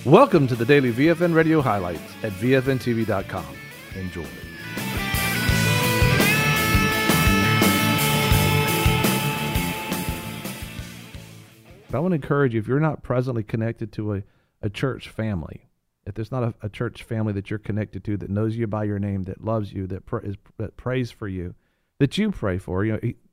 Welcome to the daily VFN Radio highlights at VFNTV.com. Enjoy. I want to encourage you, if you're not presently connected to a church family, if there's not a church family that you're connected to that knows you by your name, that loves you, that prays for you, that you pray for,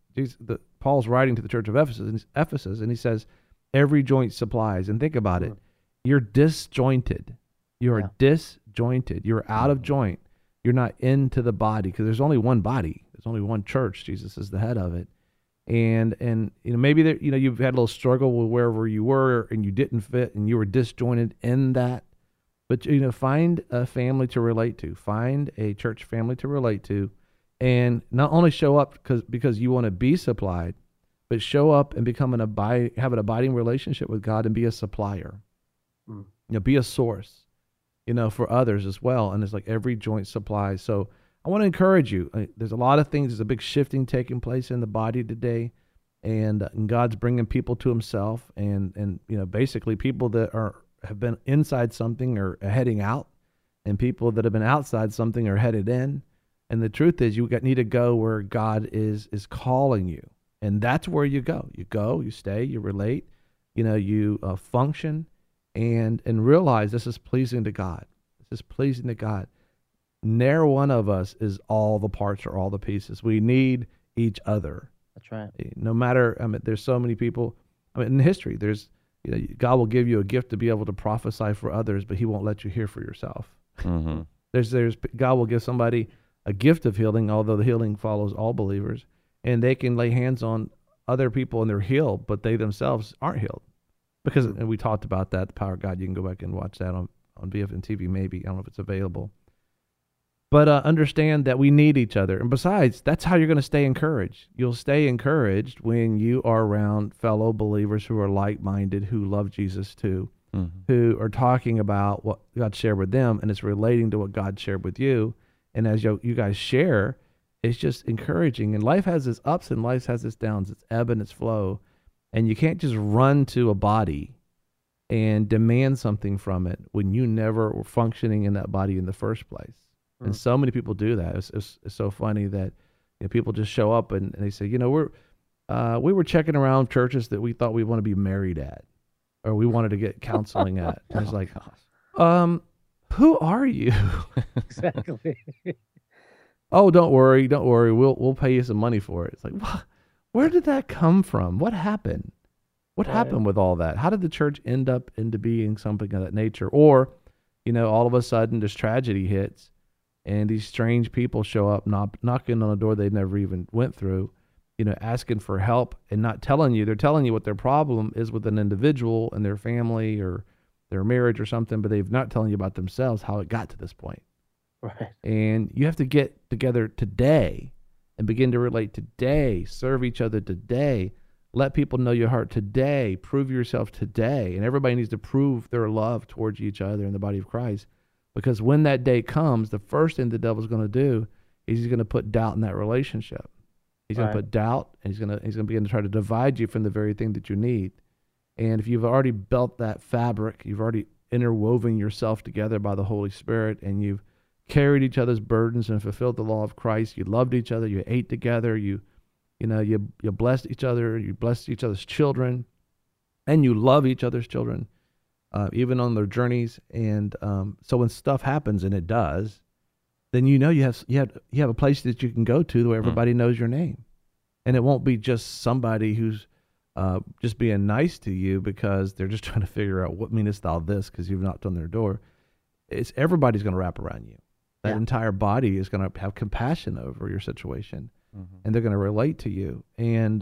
Paul's writing to the church of Ephesus, and he says, every joint supplies. And think about it. You're disjointed. You're disjointed. You're out of joint. You're not into the body because there's only one body. There's only one church. Jesus is the head of it. And maybe you've had a little struggle with wherever you were and you didn't fit and you were disjointed in that. But find a family to relate to. Find a church family to relate to, and not only show up because you want to be supplied, but show up and have an abiding relationship with God and be a supplier. Be a source, for others as well. And it's like every joint supplies. So I want to encourage you. There's a lot of things. There's a big shifting taking place in the body today, and God's bringing people to Himself. And basically people that have been inside something are heading out, and people that have been outside something are headed in. And the truth is, you need to go where God is calling you, and that's where you go. You go, you stay, you relate, you function. And realize this is pleasing to God. This is pleasing to God. Ne'er one of us is all the parts or all the pieces. We need each other. That's right. No matter, there's so many people. In history, there's, God will give you a gift to be able to prophesy for others, but He won't let you hear for yourself. Mm-hmm. There's God will give somebody a gift of healing, although the healing follows all believers, and they can lay hands on other people and they're healed, but they themselves aren't healed. And we talked about that, the power of God. You can go back and watch that on VFN TV maybe. I don't know if it's available. But understand that we need each other. And besides, that's how you're going to stay encouraged. You'll stay encouraged when you are around fellow believers who are like-minded, who love Jesus too, who are talking about what God shared with them, and it's relating to what God shared with you. And as you guys share, it's just encouraging. And life has its ups and life has its downs. It's ebb and its flow. And you can't just run to a body and demand something from it when you never were functioning in that body in the first place. And so many people do that. It's so funny that people just show up and they say, we were checking around churches that we thought we want to be married at, or we wanted to get counseling at. And it's like, who are you? Exactly. Oh, don't worry. We'll pay you some money for it. It's like, what? Where did that come from? What happened? What happened with all that? How did the church end up into being something of that nature? Or, all of a sudden this tragedy hits and these strange people show up knocking on a door they never even went through, asking for help and not telling you. They're telling you what their problem is with an individual and their family or their marriage or something, but they're not telling you about themselves, how it got to this point. Right. And you have to get together today and begin to relate today, serve each other today, let people know your heart today, prove yourself today. And everybody needs to prove their love towards each other in the body of Christ. Because when that day comes, the first thing the devil's going to do is he's going to put doubt in that relationship. He's going to put doubt, and he's going to begin to try to divide you from the very thing that you need. And if you've already built that fabric, you've already interwoven yourself together by the Holy Spirit, and you've carried each other's burdens and fulfilled the law of Christ. You loved each other. You ate together. You blessed each other. You blessed each other's children, and you love each other's children, even on their journeys. And so when stuff happens, and it does, then you have a place that you can go to where everybody knows your name, and it won't be just somebody who's just being nice to you because they're just trying to figure out what meanest thou this because you've knocked on their door. It's everybody's going to wrap around you. That entire body is going to have compassion over your situation, and they're going to relate to you. And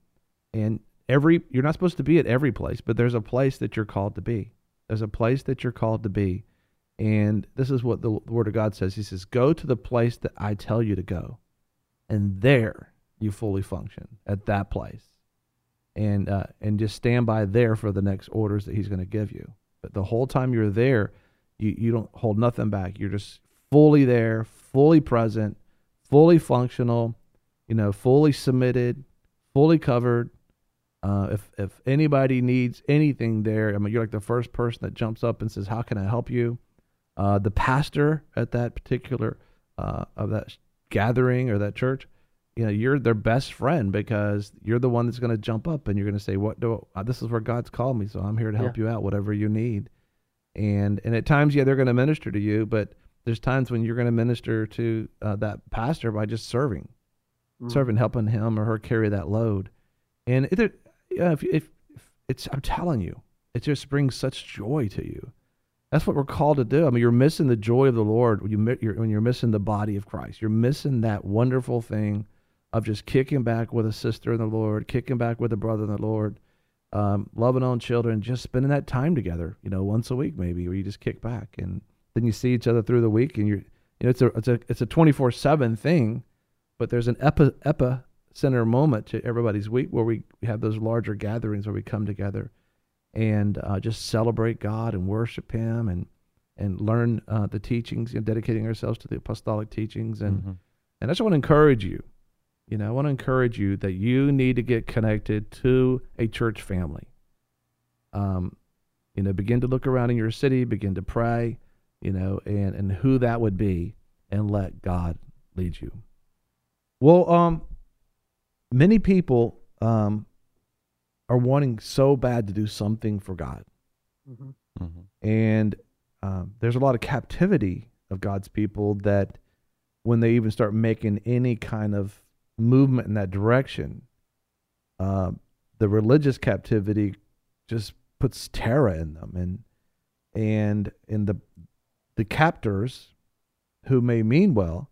you're not supposed to be at every place, but there's a place that you're called to be. There's a place that you're called to be. And this is what the Word of God says. He says, go to the place that I tell you to go, and there you fully function at that place. And just stand by there for the next orders that He's going to give you. But the whole time you're there, you don't hold nothing back. You're just fully there, fully present, fully functional, fully submitted, fully covered, If anybody needs anything there, I mean, you're like the first person that jumps up and says, "How can I help you?" The pastor at that particular of that gathering or that church, you're their best friend because you're the one that's going to jump up and you're going to say, this is where God's called me, so I'm here to help you out, whatever you need. And at times, they're going to minister to you, but there's times when you're going to minister to that pastor by just serving, helping him or her carry that load. And if it's, I'm telling you, it just brings such joy to you. That's what we're called to do. I mean, you're missing the joy of the Lord when you're missing the body of Christ. You're missing that wonderful thing of just kicking back with a sister in the Lord, kicking back with a brother in the Lord, loving on children, just spending that time together, once a week maybe, where you just kick back and then you see each other through the week, and it's a 24/7 thing, but there's an epicenter moment to everybody's week where we have those larger gatherings where we come together and just celebrate God and worship Him and learn the teachings, dedicating ourselves to the apostolic teachings. And I just want to encourage you, I want to encourage you that you need to get connected to a church family. Begin to look around in your city, begin to pray, and who that would be, and let God lead you. Well, many people are wanting so bad to do something for God. And there's a lot of captivity of God's people that when they even start making any kind of movement in that direction, the religious captivity just puts terror in them. And in the captors, who may mean well,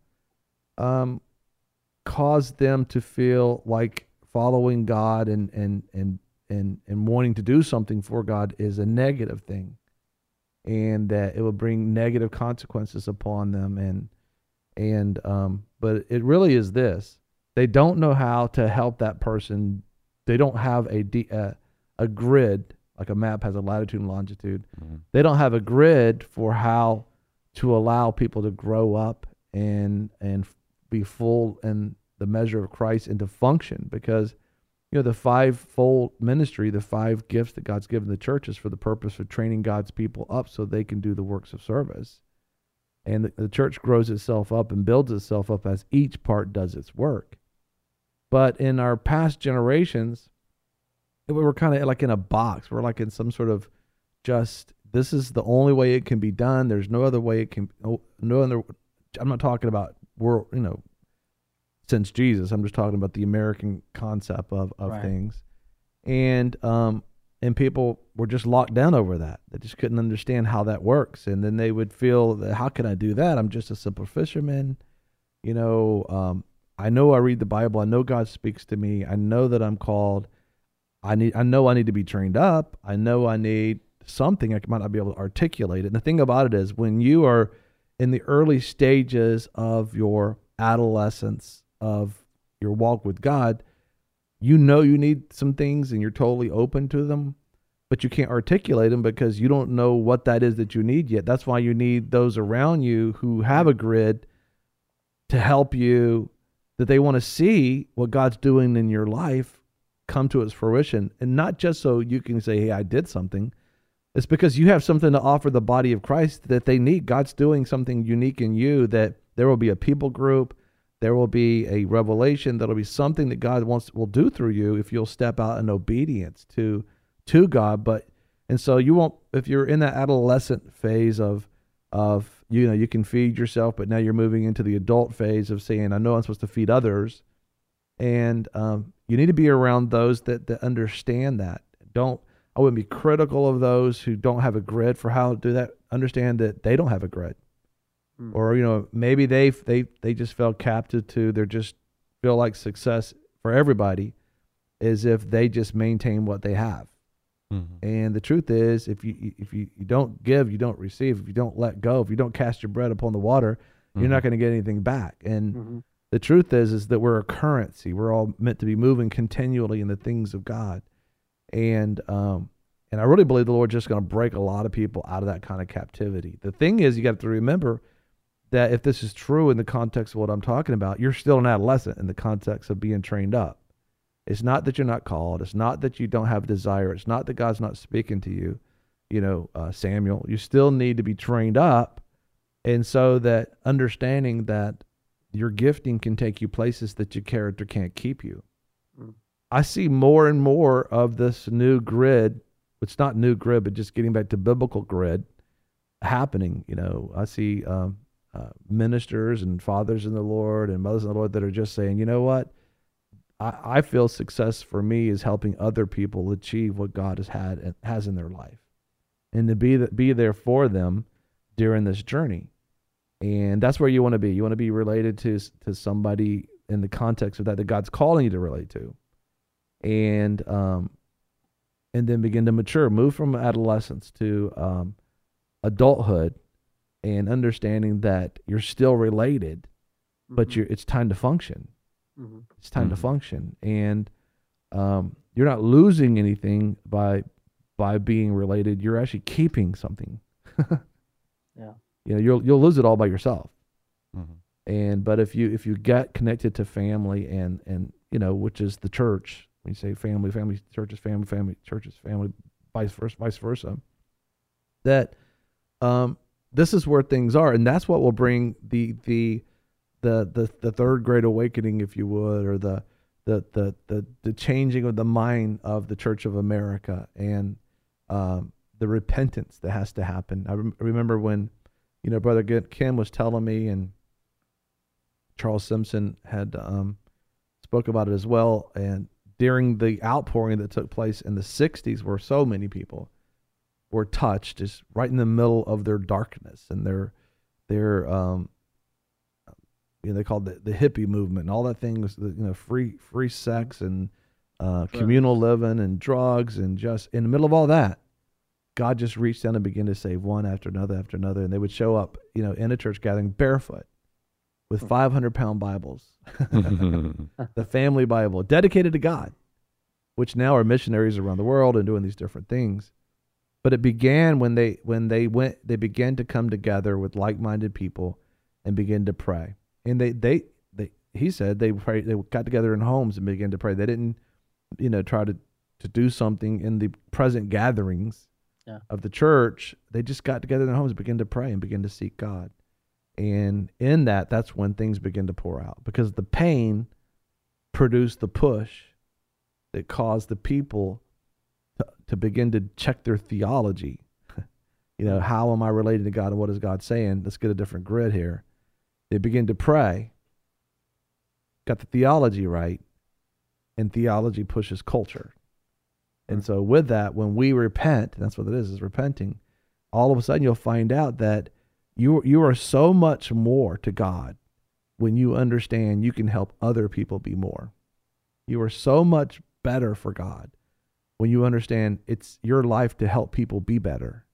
cause them to feel like following God and wanting to do something for God is a negative thing, and that it will bring negative consequences upon them. But it really is this: they don't know how to help that person. They don't have a grid, like a map has a latitude and longitude. They don't have a grid for how to allow people to grow up and be full in the measure of Christ and to function, because the fivefold ministry, the 5 gifts that God's given the church, is for the purpose of training God's people up so they can do the works of service. And the church grows itself up and builds itself up as each part does its work. But in our past generations, we were kind of like in a box. We're like in some sort of just, this is the only way it can be done. There's no other way it can, no other. I'm not talking about world, since Jesus. I'm just talking about the American concept of right. things. And people were just locked down over that. They just couldn't understand how that works. And then they would feel that, how can I do that? I'm just a simple fisherman. I know I read the Bible. I know God speaks to me. I know that I'm called. I know I need to be trained up. I know I need something. I might not be able to articulate it. And the thing about it is, when you are in the early stages of your adolescence, of your walk with God, you need some things and you're totally open to them, but you can't articulate them because you don't know what that is that you need yet. That's why you need those around you who have a grid to help you, that they want to see what God's doing in your life come to its fruition. And not just so you can say, hey, I did something. It's because you have something to offer the body of Christ that they need. God's doing something unique in you, that there will be a people group, there will be a revelation, there'll be something that God will do through you if you'll step out in obedience to God. And so you won't, if you're in that adolescent phase of you can feed yourself, but now you're moving into the adult phase of saying, I know I'm supposed to feed others. And you need to be around those that understand that. I wouldn't be critical of those who don't have a grid for how to do that. Understand that they don't have a grid. Or, maybe they just felt captive to, they just feel like success for everybody is if they just maintain what they have. And the truth is, if you don't give, you don't receive. If you don't let go, if you don't cast your bread upon the water, you're not going to get anything back. And the truth is that we're a currency. We're all meant to be moving continually in the things of God. And I really believe the Lord's just going to break a lot of people out of that kind of captivity. The thing is, you got to remember that if this is true in the context of what I'm talking about, you're still an adolescent in the context of being trained up. It's not that you're not called. It's not that you don't have desire. It's not that God's not speaking to you, Samuel. You still need to be trained up. And so that understanding that your gifting can take you places that your character can't keep you. Mm. I see more and more of this new grid. It's not new grid, but just getting back to biblical grid happening. I see ministers and fathers in the Lord and mothers in the Lord that are just saying, you know what? I feel success for me is helping other people achieve what God has in their life, and to be there for them during this journey. And that's where you want to be. You want to be related to somebody in the context of that God's calling you to relate to, and then begin to mature, move from adolescence to adulthood, and understanding that you're still related, but it's time to function. Mm-hmm. It's time to function, and you're not losing anything by being related. You're actually keeping something. Yeah. You'll lose it all by yourself. Mm-hmm. But if you get connected to family and which is the church, when you say family, church is family, church is family, vice versa. That this is where things are, and that's what will bring the third great awakening, if you would, or the changing of the mind of the Church of America, and the repentance that has to happen. I remember when, Brother Kim was telling me, and Charles Simpson had spoke about it as well, and during the outpouring that took place in the 60s, where so many people were touched, just right in the middle of their darkness and their they called the hippie movement, and all that thing was free sex and communal living and drugs, and just in the middle of all that, God just reached down and began to save one after another, and they would show up, in a church gathering barefoot with 500-pound Bibles, the family Bible dedicated to God, which now are missionaries around the world and doing these different things. But it began when they began to come together with like-minded people and begin to pray. And he said they prayed, they got together in homes and began to pray. They didn't, try to do something in the present gatherings of the church. They just got together in their homes and began to pray and begin to seek God. And in that's when things begin to pour out, because the pain produced the push that caused the people to begin to check their theology. How am I related to God, and what is God saying? Let's get a different grid here. They begin to pray, got the theology right, and theology pushes culture. And so with that, when we repent, that's what it is repenting, all of a sudden you'll find out that you are so much more to God when you understand you can help other people be more. You are so much better for God when you understand it's your life to help people be better.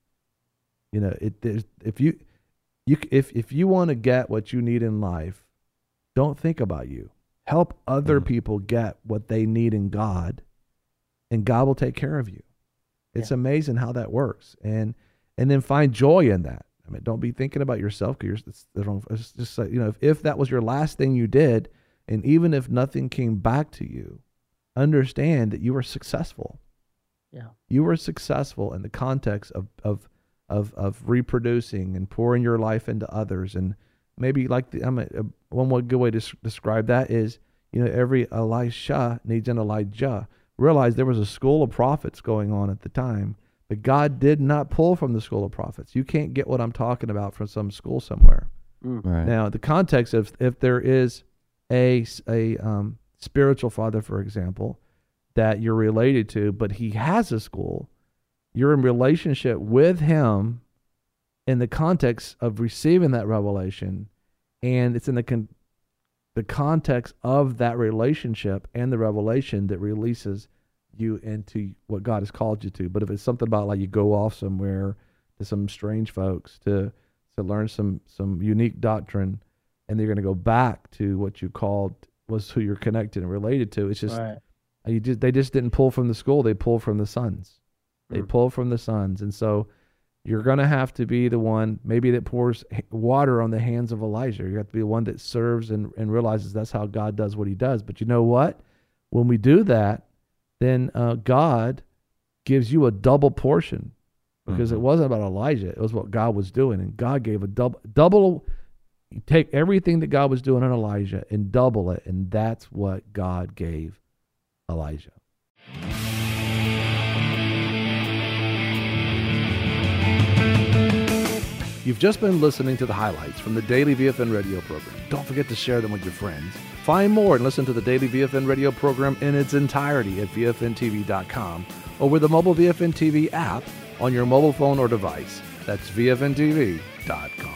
If you want to get what you need in life, don't think about you. Help other people get what they need in God, and God will take care of you. It's amazing how that works, and then find joy in that. I mean, don't be thinking about yourself, because it's just like, if that was your last thing you did, and even if nothing came back to you, understand that you were successful. Yeah, you were successful in the context of reproducing and pouring your life into others. And maybe one good way to describe that is, every Elisha needs an Elijah. Realize there was a school of prophets going on at the time, but God did not pull from the school of prophets. You can't get what I'm talking about from some school somewhere. Right. Now, the context of if there is a spiritual father, for example, that you're related to, but he has a school, you're in relationship with him in the context of receiving that revelation, and it's in the context of that relationship and the revelation that releases you into what God has called you to. But if it's something about like you go off somewhere to some strange folks to learn some unique doctrine, and they're going to go back to what you called was who you're connected and related to, it's just they just didn't pull from the school, they pulled from the sons. They pull from the sons. And so you're going to have to be the one maybe that pours water on the hands of Elijah. You have to be the one that serves and realizes that's how God does what he does. But you know what? when we do that, then God gives you a double portion, because it wasn't about Elijah. It was what God was doing. And God gave a double. You take everything that God was doing on Elijah and double it. And that's what God gave Elijah. You've just been listening to the highlights from the Daily VFN radio program. Don't forget to share them with your friends. Find more and listen to the Daily VFN radio program in its entirety at VFNTV.com or with the mobile VFN TV app on your mobile phone or device. That's VFNTV.com.